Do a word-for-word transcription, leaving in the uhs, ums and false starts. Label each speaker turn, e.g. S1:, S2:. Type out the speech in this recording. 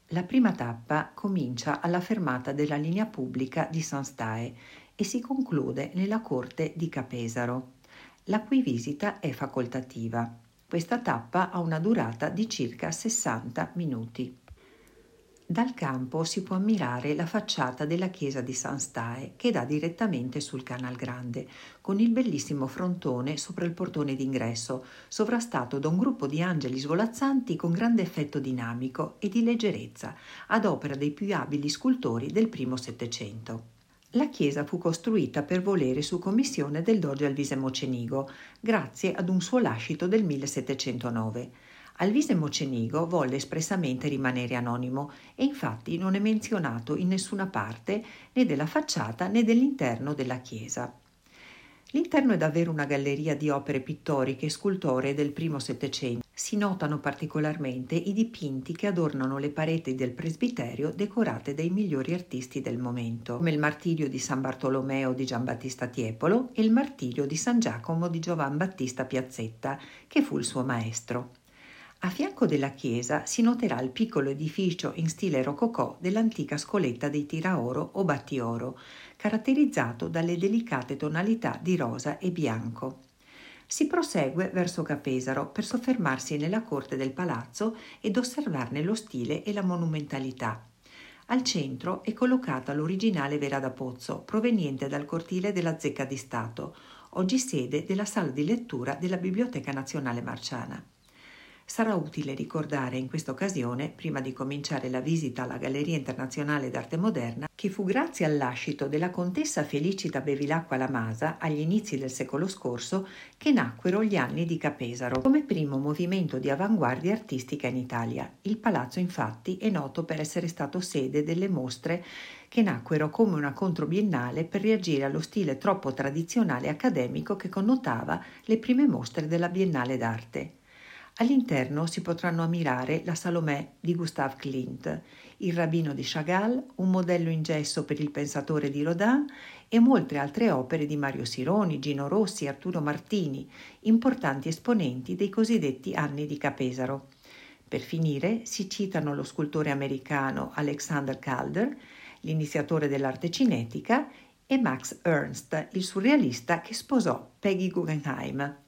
S1: La prima tappa comincia alla fermata della linea pubblica di San Stae e si conclude nella corte di Capesaro, la cui visita è facoltativa. Questa tappa ha una durata di circa sessanta minuti. Dal campo si può ammirare la facciata della chiesa di San Stae che dà direttamente sul Canal Grande, con il bellissimo frontone sopra il portone d'ingresso, sovrastato da un gruppo di angeli svolazzanti con grande effetto dinamico e di leggerezza, ad opera dei più abili scultori del primo Settecento. La chiesa fu costruita per volere su commissione del doge Alvise Mocenigo, grazie ad un suo lascito del millesettecentonove. Alvise Mocenigo volle espressamente rimanere anonimo e infatti non è menzionato in nessuna parte né della facciata né dell'interno della chiesa. L'interno è davvero una galleria di opere pittoriche e scultoree del primo Settecento. Si notano particolarmente i dipinti che adornano le pareti del presbiterio decorate dai migliori artisti del momento, come il martirio di San Bartolomeo di Giambattista Tiepolo e il martirio di San Giacomo di Giovan Battista Piazzetta, che fu il suo maestro. A fianco della chiesa si noterà il piccolo edificio in stile rococò dell'antica scoletta dei Tiraoro o Battioro, caratterizzato dalle delicate tonalità di rosa e bianco. Si prosegue verso Capesaro per soffermarsi nella corte del palazzo ed osservarne lo stile e la monumentalità. Al centro è collocata l'originale Vera da Pozzo, proveniente dal cortile della Zecca di Stato, oggi sede della sala di lettura della Biblioteca Nazionale Marciana. Sarà utile ricordare in questa occasione, prima di cominciare la visita alla Galleria Internazionale d'Arte Moderna, che fu grazie al lascito della contessa Felicita Bevilacqua Lamasa agli inizi del secolo scorso che nacquero gli anni di Capesaro come primo movimento di avanguardia artistica in Italia. Il palazzo infatti è noto per essere stato sede delle mostre che nacquero come una controbiennale per reagire allo stile troppo tradizionale e accademico che connotava le prime mostre della Biennale d'Arte. All'interno si potranno ammirare la Salomè di Gustav Klimt, il Rabbino di Chagall, un modello in gesso per il Pensatore di Rodin e molte altre opere di Mario Sironi, Gino Rossi e Arturo Martini, importanti esponenti dei cosiddetti anni di Capesaro. Per finire si citano lo scultore americano Alexander Calder, l'iniziatore dell'arte cinetica, e Max Ernst, il surrealista che sposò Peggy Guggenheim.